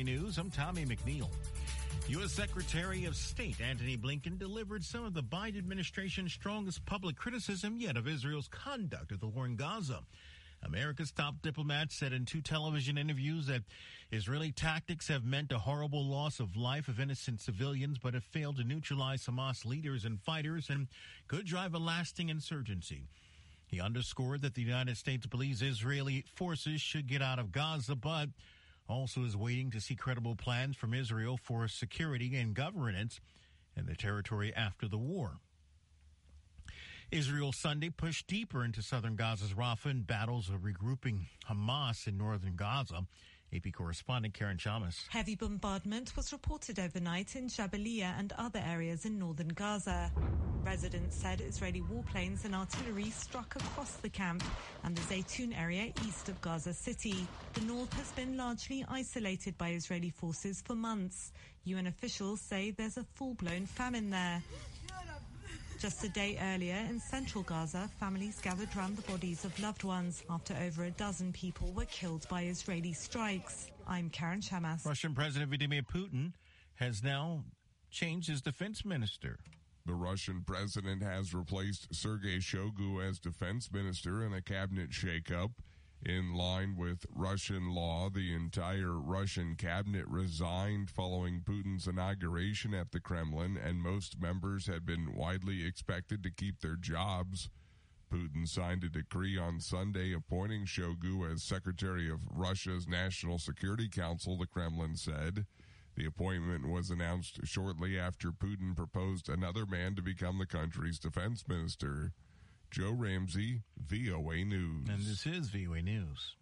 VOA News. I'm Tommy McNeil. U.S. Secretary of State Antony Blinken delivered some of the Biden administration's strongest public criticism yet of Israel's conduct of the war in Gaza. America's top diplomats said in two television interviews that Israeli tactics have meant a horrible loss of life of innocent civilians, but have failed to neutralize Hamas leaders and fighters and could drive a lasting insurgency. He underscored that the United States believes Israeli forces should get out of Gaza, but also is waiting to see credible plans from Israel for security and governance in the territory after the war. Israel Sunday pushed deeper into southern Gaza's Rafah in battles of regrouping Hamas in northern Gaza. AP correspondent Karen Chamas. Heavy bombardment was reported overnight in Jabalia and other areas in northern Gaza. Residents said Israeli warplanes and artillery struck across the camp and the Zaytun area east of Gaza City. The north has been largely isolated by Israeli forces for months. UN officials say there's a full-blown famine there. Just a day earlier, in central Gaza, families gathered around the bodies of loved ones after over a dozen people were killed by Israeli strikes. I'm Karen Chamas. Russian President Vladimir Putin has now changed his defense minister. The Russian president has replaced Sergei Shoigu as defense minister in a cabinet shakeup. In line with Russian law, the entire Russian cabinet resigned following Putin's inauguration at the Kremlin, and most members had been widely expected to keep their jobs. Putin signed a decree on Sunday appointing Shoigu as secretary of Russia's National Security Council, the Kremlin said. The appointment was announced shortly after Putin proposed another man to become the country's defense minister. Joe Ramsey, VOA News. And this is VOA News.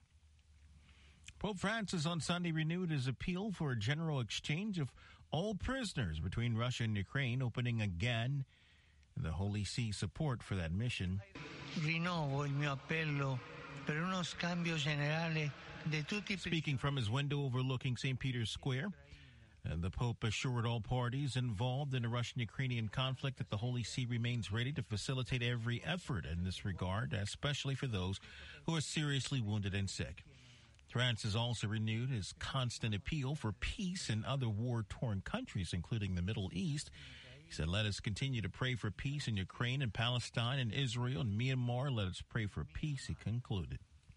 Pope Francis on Sunday renewed his appeal for a general exchange of all prisoners between Russia and Ukraine, opening again the Holy See support for that mission. Rinnovo il mio appello per uno scambio generale di tutti. Speaking from his window overlooking St. Peter's Square, the Pope assured all parties involved in the Russian-Ukrainian conflict that the Holy See remains ready to facilitate every effort in this regard, especially for those who are seriously wounded and sick. Francis also renewed his constant appeal for peace in other war-torn countries, including the Middle East. He said, let us continue to pray for peace in Ukraine and Palestine and Israel and Myanmar. Let us pray for peace, he concluded.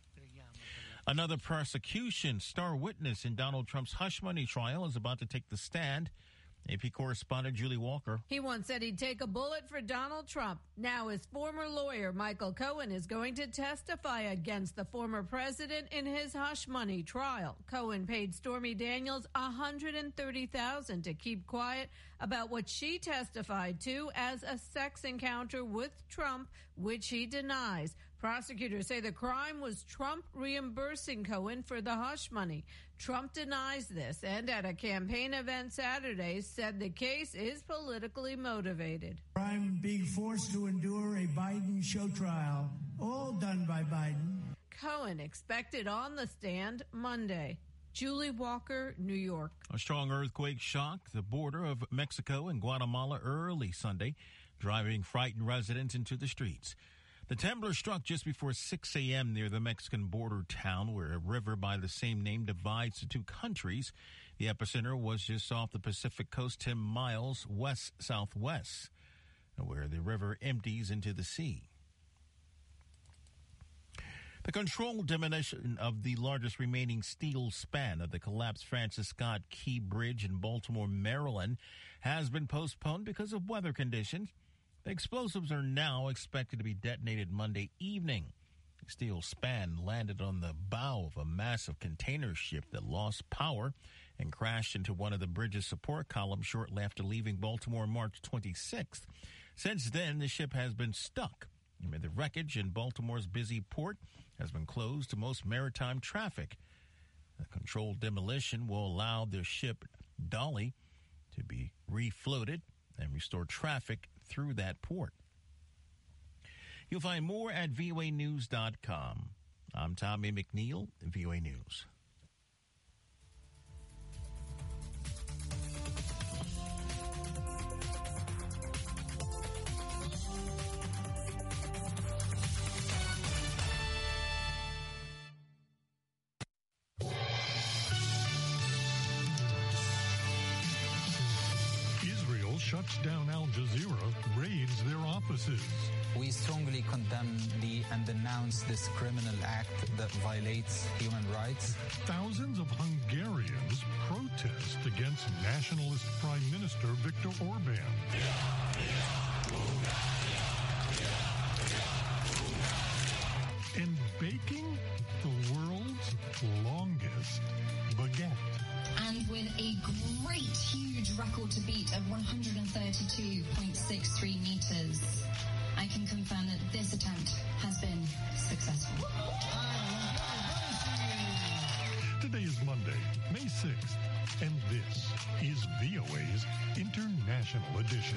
Another prosecution star witness in Donald Trump's hush money trial is about to take the stand. AP correspondent Julie Walker. He once said he'd take a bullet for Donald Trump. Now his former lawyer, Michael Cohen, is going to testify against the former president in his hush money trial. Cohen paid Stormy Daniels $130,000 to keep quiet about what she testified to as a sex encounter with Trump, which he denies. Prosecutors say the crime was Trump reimbursing Cohen for the hush money. Trump denies this and at a campaign event Saturday said the case is politically motivated. I'm being forced to endure a Biden show trial, all done by Biden. Cohen expected on the stand Monday. Julie Walker, New York. A strong earthquake shocked the border of Mexico and Guatemala early Sunday, driving frightened residents into the streets. The tremor struck just before 6 a.m. near the Mexican border town where a river by the same name divides the two countries. The epicenter was just off the Pacific coast 10 miles west-southwest, where the river empties into the sea. The controlled demolition of the largest remaining steel span of the collapsed Francis Scott Key Bridge in Baltimore, Maryland, has been postponed because of weather conditions. The explosives are now expected to be detonated Monday evening. The steel span landed on the bow of a massive container ship that lost power and crashed into one of the bridge's support columns shortly after leaving Baltimore March 26th. Since then, the ship has been stuck. The wreckage in Baltimore's busy port has been closed to most maritime traffic. The controlled demolition will allow the ship Dolly to be refloated and restore traffic through that port. You'll find more at voanews.com. I'm Tommy McNeil, VOA News. shuts down Al Jazeera, raids their offices. We strongly condemn and denounce this criminal act that violates human rights. Thousands of Hungarians protest against nationalist Prime Minister Viktor Orban. And baking the world's longest baguette. And with a great, huge record to beat of 132.63 meters, I can confirm that this attempt has been successful. Today is Monday, May 6th, and this is VOA's International Edition.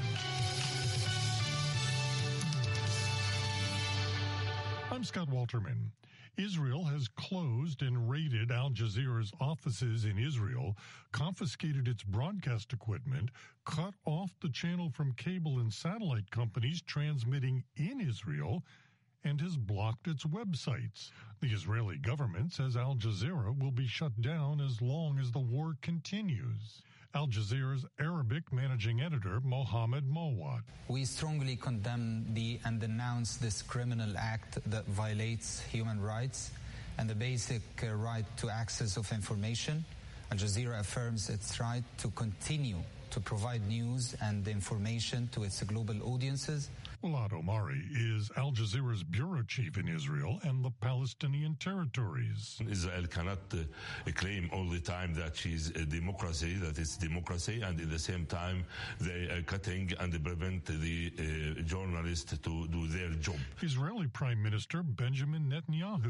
I'm Scott Walterman. Israel has closed and raided Al Jazeera's offices in Israel, confiscated its broadcast equipment, cut off the channel from cable and satellite companies transmitting in Israel, and has blocked its websites. The Israeli government says Al Jazeera will be shut down as long as the war continues. Al Jazeera's Arabic managing editor, Mohammed Mowad. We strongly condemn and denounce this criminal act that violates human rights and the basic right to access of information. Al Jazeera affirms its right to continue to provide news and information to its global audiences. Walad Omari is Al Jazeera's bureau chief in Israel and the Palestinian territories. Israel cannot claim all the time that she's a democracy, that it's democracy, and at the same time they are cutting and prevent the journalists to do their job. Israeli Prime Minister Benjamin Netanyahu.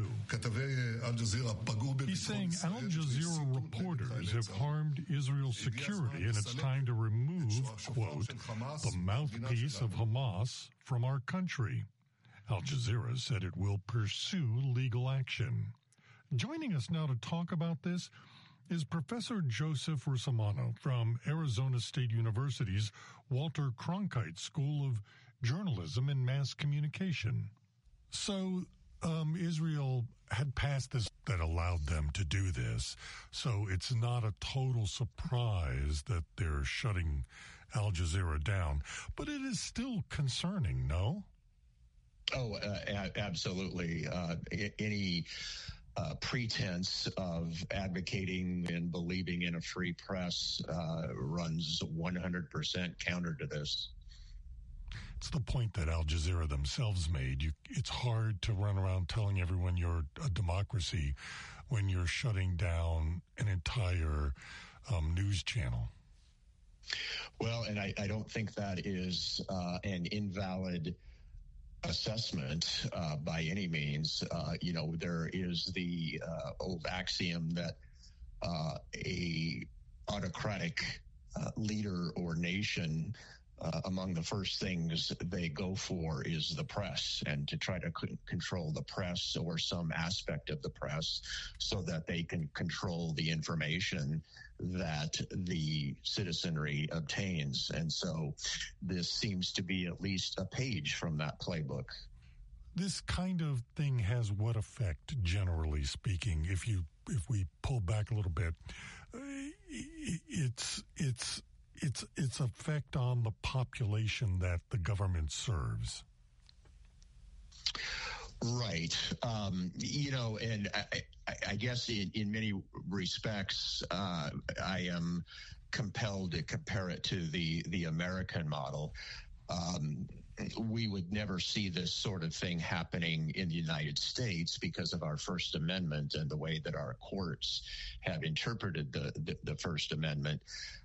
He's saying Al Jazeera reporters have harmed Israel's security and it's time to remove, quote, the mouthpiece of Hamas from our country. Al Jazeera said it will pursue legal action. Joining us now to talk about this is Professor Joseph Russomanno from Arizona State University's Walter Cronkite School of Journalism and Mass Communication. So, Israel had passed this that allowed them to do this, so it's not a total surprise that they're shutting Al Jazeera down, but it is still concerning, no? Oh, absolutely. Any pretense of advocating and believing in a free press runs 100% counter to this. It's the point that Al Jazeera themselves made. It's hard to run around telling everyone you're a democracy when you're shutting down an entire news channel. Well, and I don't think that is an invalid assessment by any means. There is the old axiom that a autocratic leader or nation, among the first things they go for is the press, and to try to control the press or some aspect of the press so that they can control the information that the citizenry obtains. And so this seems to be at least a page from that playbook. This kind of thing has what effect, generally speaking, if we pull back a little bit? Its effect on the population that the government serves. Right. And I guess in many respects, I am compelled to compare it to the American model. We would never see this sort of thing happening in the United States because of our First Amendment and the way that our courts have interpreted the First Amendment.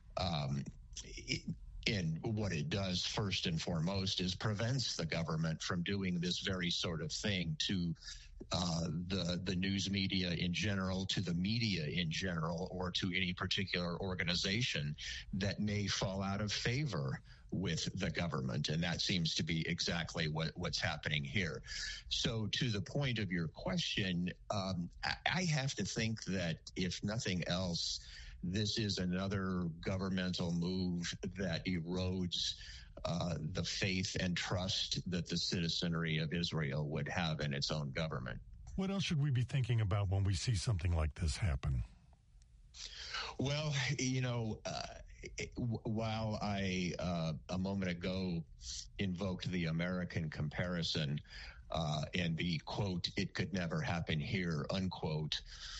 And what it does first and foremost is prevents the government from doing this very sort of thing to the news media in general, to the media in general, or to any particular organization that may fall out of favor with the government. And that seems to be exactly what's happening here. So to the point of your question, I have to think that if nothing else, this is another governmental move that erodes the faith and trust that the citizenry of Israel would have in its own government. What else should we be thinking about when we see something like this happen? Well, while I a moment ago invoked the American comparison and the quote, "It could never happen here," unquote,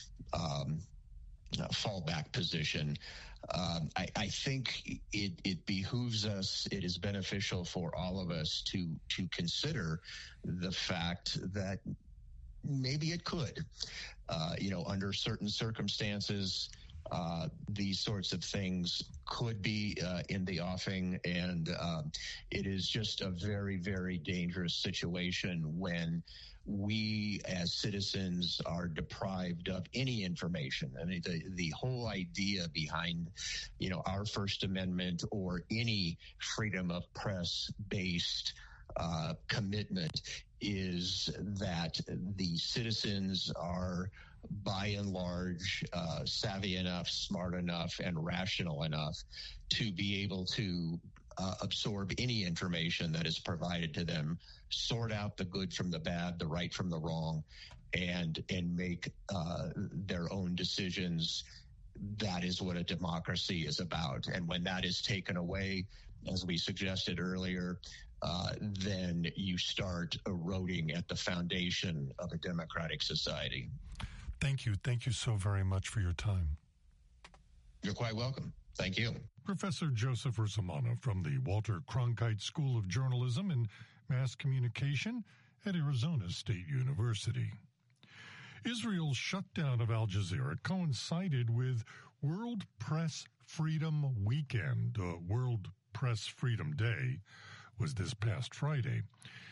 fallback position, I think it behooves us, it is beneficial for all of us to consider the fact that maybe it could, under certain circumstances, these sorts of things could be in the offing, and it is just a very, very dangerous situation when we as citizens are deprived of any information. I mean, the whole idea behind, our First Amendment or any freedom of press based commitment is that the citizens are by and large savvy enough, smart enough, and rational enough to be able to absorb any information that is provided to them, sort out the good from the bad, the right from the wrong, and make their own decisions. That is what a democracy is about. And when that is taken away, as we suggested earlier, then you start eroding at the foundation of a democratic society. Thank you. Thank you so very much for your time. You're quite welcome. Thank you. Professor Joseph Ursumano from the Walter Cronkite School of Journalism and Mass Communication at Arizona State University. Israel's shutdown of Al Jazeera coincided with World Press Freedom Weekend. World Press Freedom Day was this past Friday.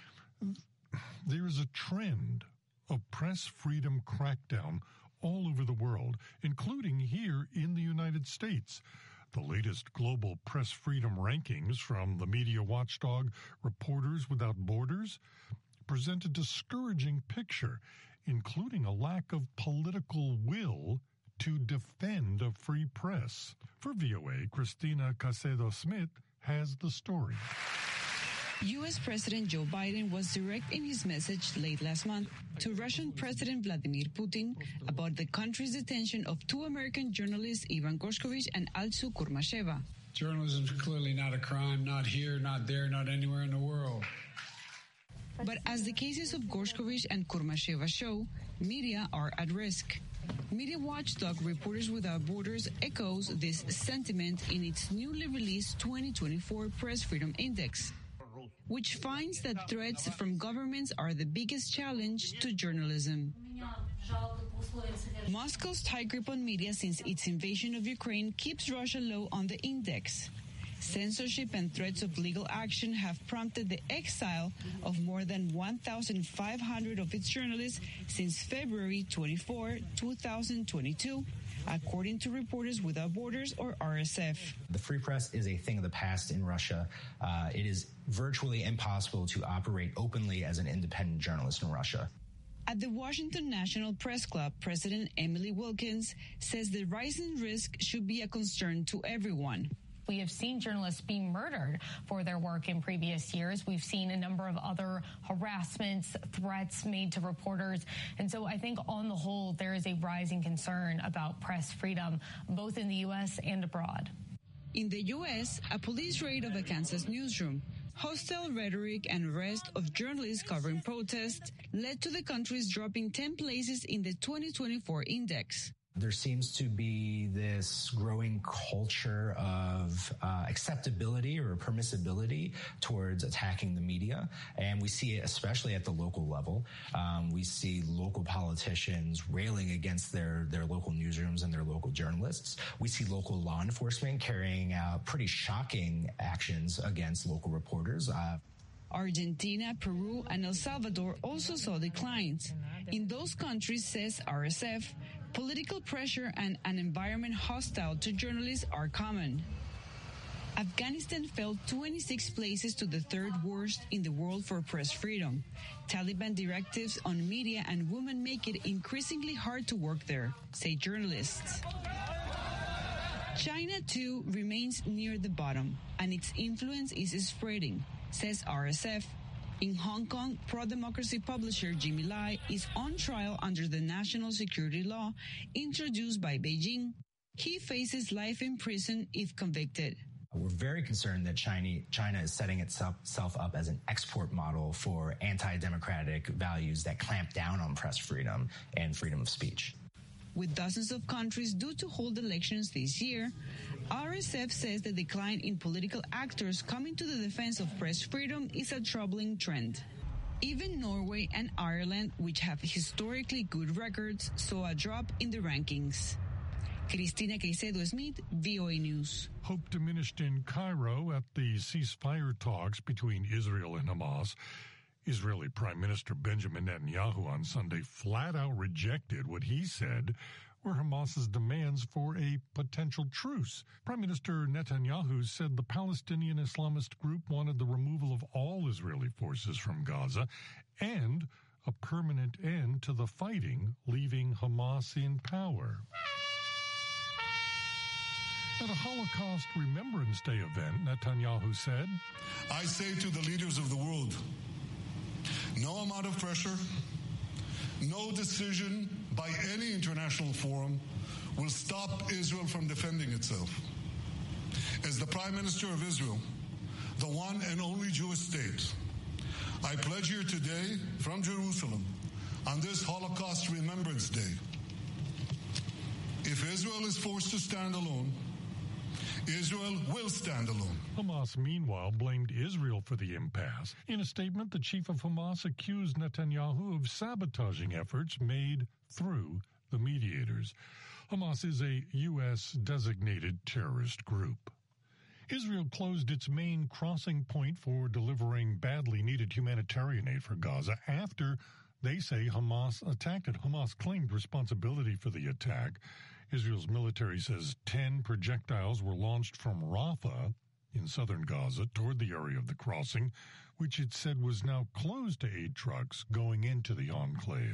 There is a trend of press freedom crackdown all over the world, including here in the United States. The latest global press freedom rankings from the media watchdog Reporters Without Borders present a discouraging picture, including a lack of political will to defend a free press. For VOA, Christina Casedo-Smith has the story. U.S. President Joe Biden was direct in his message late last month to Russian President Vladimir Putin about the country's detention of two American journalists, Ivan Gorshkovich and Alsu Kurmasheva. Journalism is clearly not a crime, not here, not there, not anywhere in the world. But as the cases of Gorshkovich and Kurmasheva show, media are at risk. Media watchdog Reporters Without Borders echoes this sentiment in its newly released 2024 Press Freedom Index, which finds that threats from governments are the biggest challenge to journalism. Moscow's tight grip on media since its invasion of Ukraine keeps Russia low on the index. Censorship and threats of legal action have prompted the exile of more than 1,500 of its journalists since February 24, 2022, according to Reporters Without Borders, or RSF. The free press is a thing of the past in Russia. It is virtually impossible to operate openly as an independent journalist in Russia. At the Washington National Press Club, President Emily Wilkins says the rising risk should be a concern to everyone. We have seen journalists being murdered for their work in previous years. We've seen a number of other harassments, threats made to reporters. And so I think on the whole, there is a rising concern about press freedom, both in the U.S. and abroad. In the U.S., a police raid of a Kansas newsroom, hostile rhetoric and arrest of journalists covering protests led to the country's dropping 10 places in the 2024 index. There seems to be this growing culture of acceptability or permissibility towards attacking the media. And we see it especially at the local level. We see local politicians railing against their local newsrooms and their local journalists. We see local law enforcement carrying out pretty shocking actions against local reporters. Argentina, Peru, and El Salvador also saw declines. In those countries, says RSF, political pressure and an environment hostile to journalists are common. Afghanistan fell 26 places to the third worst in the world for press freedom. Taliban directives on media and women make it increasingly hard to work there, say journalists. China, too, remains near the bottom, and its influence is spreading, says RSF. In Hong Kong, pro-democracy publisher Jimmy Lai is on trial under the national security law introduced by Beijing. he faces life in prison if convicted. We're very concerned that China is setting itself up as an export model for anti-democratic values that clamp down on press freedom and freedom of speech. With dozens of countries due to hold elections this year, RSF says the decline in political actors coming to the defense of press freedom is a troubling trend. Even Norway and Ireland, which have historically good records, saw a drop in the rankings. Cristina Caicedo Smith, VOA News. Hope diminished in Cairo at the ceasefire talks between Israel and Hamas. Israeli Prime Minister Benjamin Netanyahu on Sunday flat out rejected what he said were Hamas's demands for a potential truce. Prime Minister Netanyahu said the Palestinian Islamist group wanted the removal of all Israeli forces from Gaza and a permanent end to the fighting, leaving Hamas in power. At a Holocaust Remembrance Day event, Netanyahu said, I say to the leaders of the world, no amount of pressure, no decision by any international forum will stop Israel from defending itself. As the Prime Minister of Israel, the one and only Jewish state, I pledge here today from Jerusalem on this Holocaust Remembrance Day, if Israel is forced to stand alone, Israel will stand alone. Hamas, meanwhile, blamed Israel for the impasse. In a statement, the chief of Hamas accused Netanyahu of sabotaging efforts made through the mediators. Hamas is a U.S.-designated terrorist group. Israel closed its main crossing point for delivering badly needed humanitarian aid for Gaza after they say Hamas attacked it. Hamas claimed responsibility for the attack. Israel's military says 10 projectiles were launched from Rafah in southern Gaza toward the area of the crossing, which it said was now closed to aid trucks going into the enclave.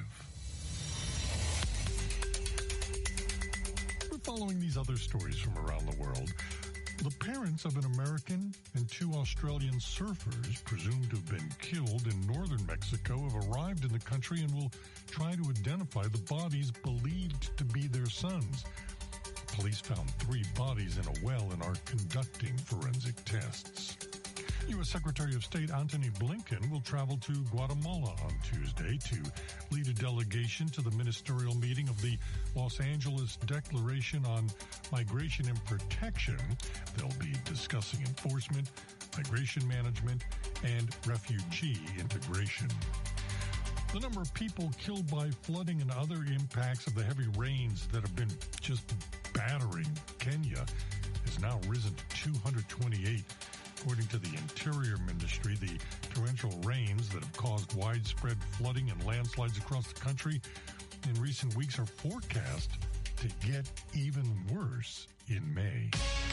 We're following these other stories from around the world. The parents of an American and 2 Australian surfers presumed to have been killed in northern Mexico have arrived in the country and will try to identify the bodies believed to be their sons. Police found 3 bodies in a well and are conducting forensic tests. U.S. Secretary of State Antony Blinken will travel to Guatemala on Tuesday to lead a delegation to the ministerial meeting of the Los Angeles Declaration on Migration and Protection. They'll be discussing enforcement, migration management, and refugee integration. The number of people killed by flooding and other impacts of the heavy rains that have been just battering Kenya has now risen to 228. According to the Interior Ministry, the torrential rains that have caused widespread flooding and landslides across the country in recent weeks are forecast to get even worse in May.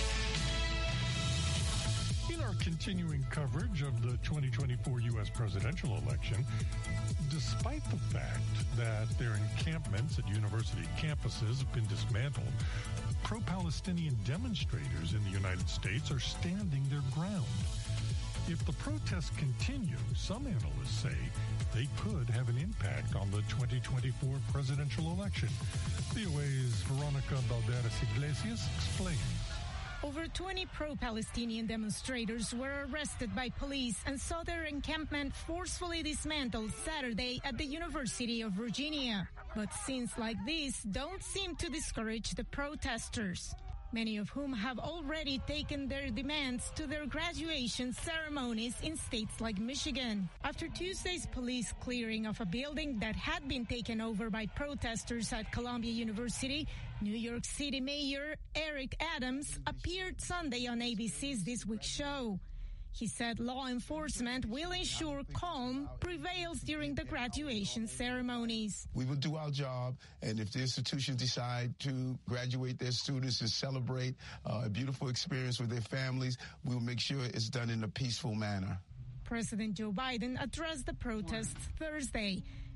In our continuing coverage of the 2024 U.S. presidential election, despite the fact that their encampments at university campuses have been dismantled, pro-Palestinian demonstrators in the United States are standing their ground. If the protests continue, some analysts say they could have an impact on the 2024 presidential election. VOA's Veronica Balderas Iglesias explains. Over 20 pro-Palestinian demonstrators were arrested by police and saw their encampment forcefully dismantled Saturday at the University of Virginia. But scenes like these don't seem to discourage the protesters, many of whom have already taken their demands to their graduation ceremonies in states like Michigan. After Tuesday's police clearing of a building that had been taken over by protesters at Columbia University, New York City Mayor Eric Adams appeared Sunday on ABC's This Week show. He said law enforcement will ensure calm prevails during the graduation ceremonies. We will do our job, and if the institutions decide to graduate their students and celebrate a beautiful experience with their families, we will make sure it's done in a peaceful manner. President Joe Biden addressed the protests Thursday.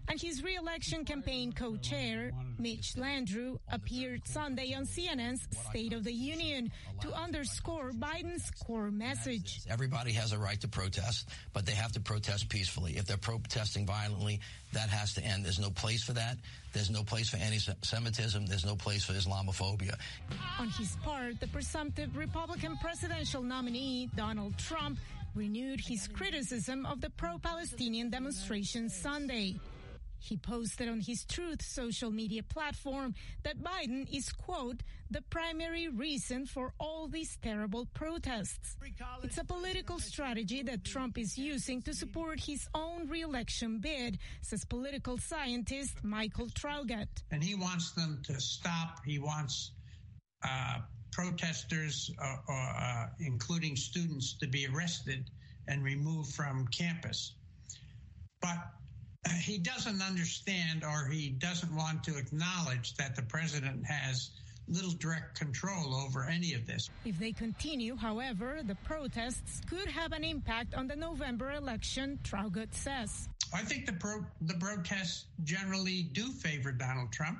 And his re-election campaign co-chair, Mitch Landrieu, appeared Sunday on CNN's State of the Union to underscore Biden's core message. Everybody has a right to protest, but they have to protest peacefully. If they're protesting violently, that has to end. There's no place for that. There's no place for anti-Semitism. There's no place for Islamophobia. On his part, the presumptive Republican presidential nominee, Donald Trump, renewed his criticism of the pro-Palestinian demonstrations Sunday. He posted on his Truth social media platform that Biden is, quote, the primary reason for all these terrible protests. It's a political strategy that Trump is using to support his own re-election bid, says political scientist Michael Traugott. And he wants them to stop. He wants protesters, including students, to be arrested and removed from campus. But he doesn't understand, or he doesn't want to acknowledge, that the president has little direct control over any of this. If they continue, however, the protests could have an impact on the November election, Traugott says. I think the protests generally do favor Donald Trump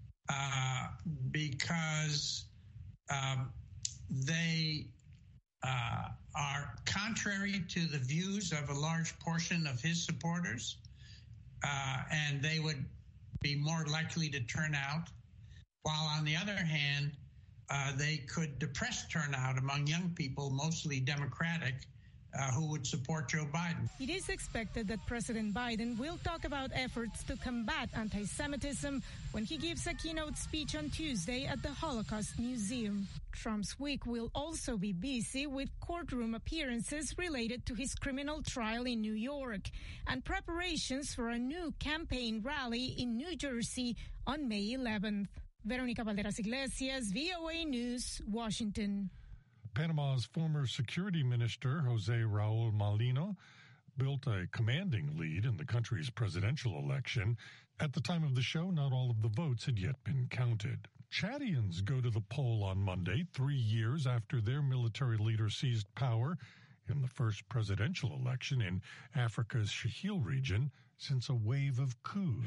because they are contrary to the views of a large portion of his supporters. And they would be more likely to turn out, while on the other hand, they could depress turnout among young people, mostly Democratic, who would support Joe Biden. It is expected that President Biden will talk about efforts to combat anti-Semitism when he gives a keynote speech on Tuesday at the Holocaust Museum. Trump's week will also be busy with courtroom appearances related to his criminal trial in New York and preparations for a new campaign rally in New Jersey on May 11th. Veronica Valderas Iglesias, VOA News, Washington. Panama's former security minister, Jose Raul Molino, built a commanding lead in the country's presidential election. At the time of the show, not all of the votes had yet been counted. Chadians go to the poll on Monday, 3 years after their military leader seized power in the first presidential election in Africa's Sahel region since a wave of coups.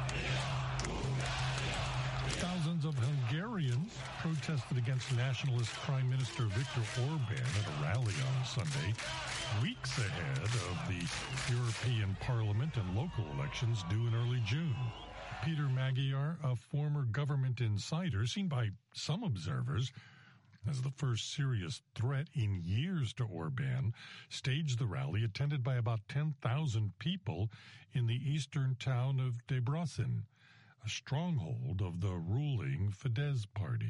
Thousands of Hungarians protested against nationalist Prime Minister Viktor Orban at a rally on Sunday, weeks ahead of the European Parliament and local elections due in early June. Peter Magyar, a former government insider, seen by some observers as the first serious threat in years to Orban, staged the rally attended by about 10,000 people in the eastern town of Debrecen, a stronghold of the ruling Fidesz party.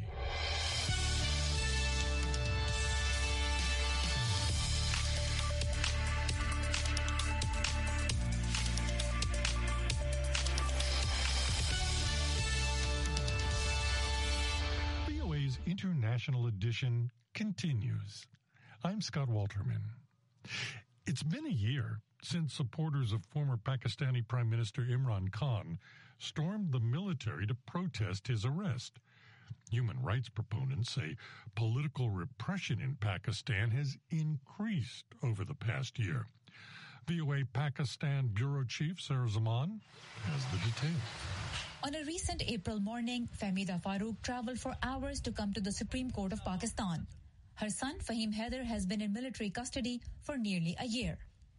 VOA's International Edition continues. I'm Scott Walterman. It's been a year since supporters of former Pakistani Prime Minister Imran Khan stormed the military to protest his arrest. Human rights proponents say political repression in Pakistan has increased over the past year. VOA Pakistan Bureau Chief Sarah Zaman has the details. On a recent April morning, Fahmida Farooq traveled for hours to come to the Supreme Court of Pakistan. Her son, Fahim Haider, has been in military custody for nearly a year.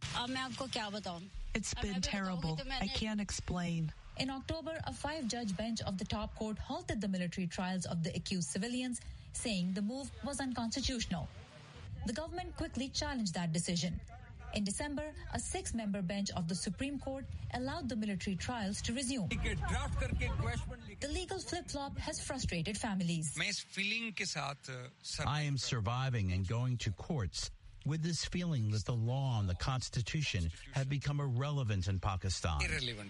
It's been terrible. I can't explain. In October, a 5-judge bench of the top court halted the military trials of the accused civilians, saying the move was unconstitutional. The government quickly challenged that decision. In December, a 6-member bench of the Supreme Court allowed the military trials to resume. The legal flip-flop has frustrated families. I am surviving and going to courts with this feeling that the law and the Constitution have become irrelevant in Pakistan.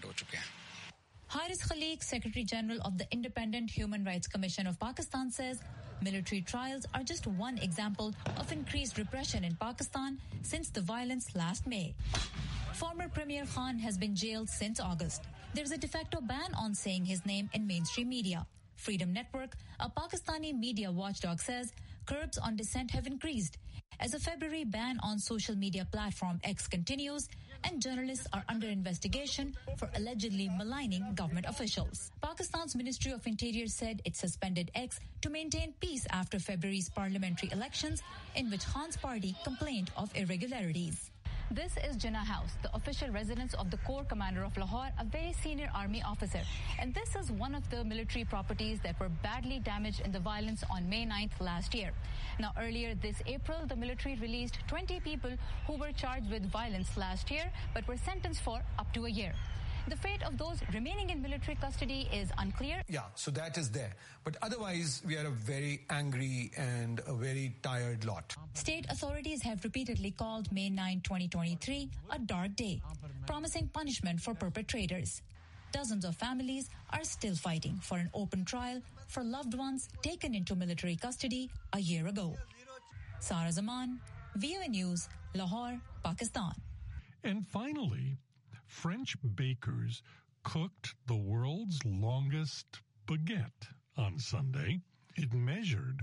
Haris Khaliq, Secretary General of the Independent Human Rights Commission of Pakistan, says military trials are just one example of increased repression in Pakistan since the violence last May. Former Premier Khan has been jailed since August. There's a de facto ban on saying his name in mainstream media. Freedom Network, a Pakistani media watchdog, says curbs on dissent have increased. As a February ban on social media platform X continues, and journalists are under investigation for allegedly maligning government officials. Pakistan's Ministry of Interior said it suspended X to maintain peace after February's parliamentary elections, in which Khan's party complained of irregularities. This is Jinnah House, the official residence of the Corps Commander of Lahore, a very senior army officer. And this is one of the military properties that were badly damaged in the violence on May 9th last year. Now, earlier this April, the military released 20 people who were charged with violence last year, but were sentenced for up to a year. The fate of those remaining in military custody is unclear. Yeah, so that is there. But otherwise, we are a very angry and a very tired lot. State authorities have repeatedly called May 9, 2023 a dark day, promising punishment for perpetrators. Dozens of families are still fighting for an open trial for loved ones taken into military custody a year ago. Sara Zaman, VOA News, Lahore, Pakistan. And finally, French bakers cooked the world's longest baguette on Sunday. It measured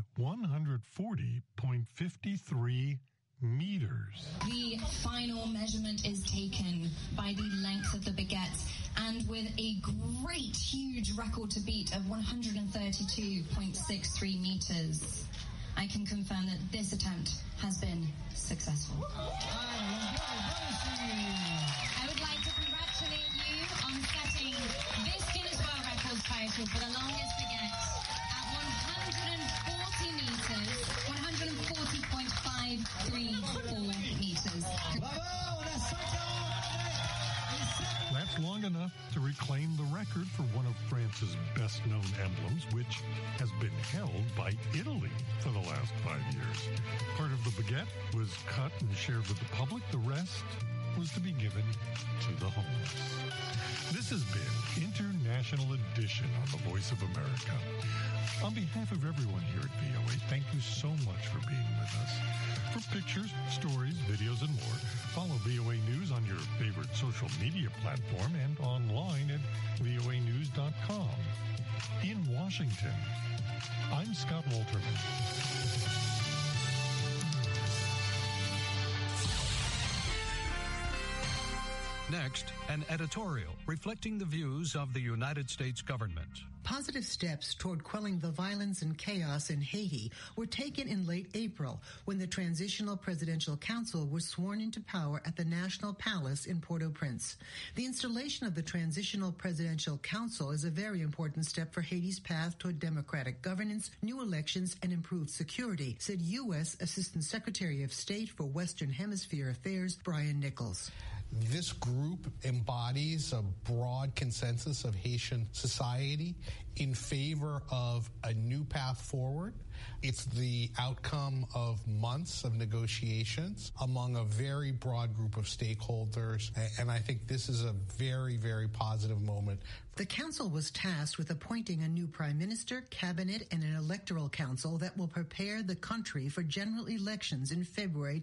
140.53 meters. The final measurement is taken by the length of the baguette, and with a great, huge record to beat of 132.63 meters, I can confirm that this attempt has been successful. I would like to congratulate you on setting this Guinness World Records title for the longest baguette at 140 meters, 140.534 meters. That's long enough to reclaim the record for one of France's best-known emblems, which has been held by Italy for the last 5 years. Part of the baguette was cut and shared with the public. The rest was to be given to the homeless. This has been International Edition on the Voice of America. On behalf of everyone here at VOA, thank you so much for being with us. For pictures, stories, videos, and more, follow VOA News on your favorite social media platform and online at voanews.com. In Washington, I'm Scott Walterman. Next, an editorial reflecting the views of the United States government. Positive steps toward quelling the violence and chaos in Haiti were taken in late April when the Transitional Presidential Council was sworn into power at the National Palace in Port-au-Prince. The installation of the Transitional Presidential Council is a very important step for Haiti's path toward democratic governance, new elections, and improved security, said U.S. Assistant Secretary of State for Western Hemisphere Affairs, Brian Nichols. This group embodies a broad consensus of Haitian society in favor of a new path forward. It's the outcome of months of negotiations among a very broad group of stakeholders, and I think this is a very, very positive moment. The council was tasked with appointing a new prime minister, cabinet, and an electoral council that will prepare the country for general elections in February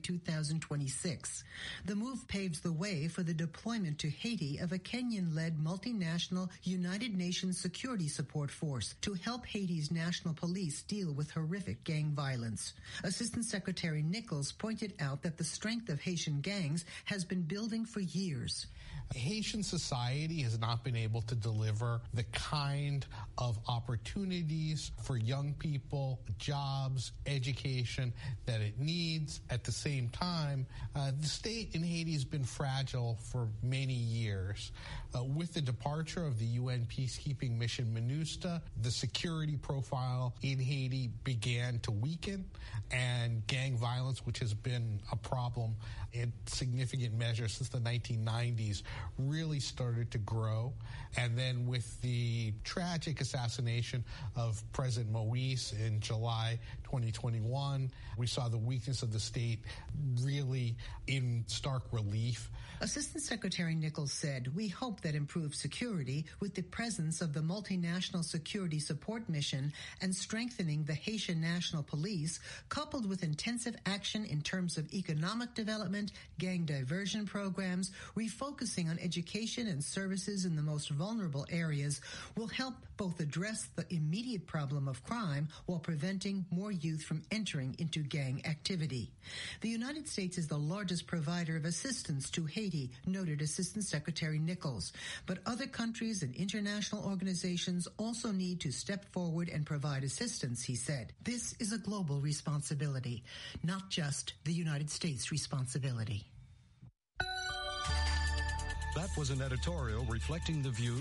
2026. The move paves the way for the deployment to Haiti of a Kenyan-led multinational United Nations security support force to help Haiti's national police deal with horrific gang violence. Assistant Secretary Nichols pointed out that the strength of Haitian gangs has been building for years. Haitian society has not been able to deliver the kind of opportunities for young people, jobs, education that it needs. At the same time, the state in Haiti has been fragile for many years. With the departure of the UN peacekeeping mission MINUSTA, the security profile in Haiti began to weaken, and gang violence, which has been a problem in significant measure since the 1990s, really started to grow. And then with the tragic assassination of President Moïse in July 2021, we saw the weakness of the state really in stark relief. Assistant Secretary Nichols said, "We hope that improved security with the presence of the multinational security support mission and strengthening the Haitian National Police, coupled with intensive action in terms of economic development, gang diversion programs, refocusing on education and services in the most vulnerable areas, will help both address the immediate problem of crime while preventing more youth from entering into gang activity." The United States is the largest provider of assistance to Haiti Haiti, noted Assistant Secretary Nichols. But other countries and international organizations also need to step forward and provide assistance, he said. This is a global responsibility, not just the United States' responsibility. That was an editorial reflecting the views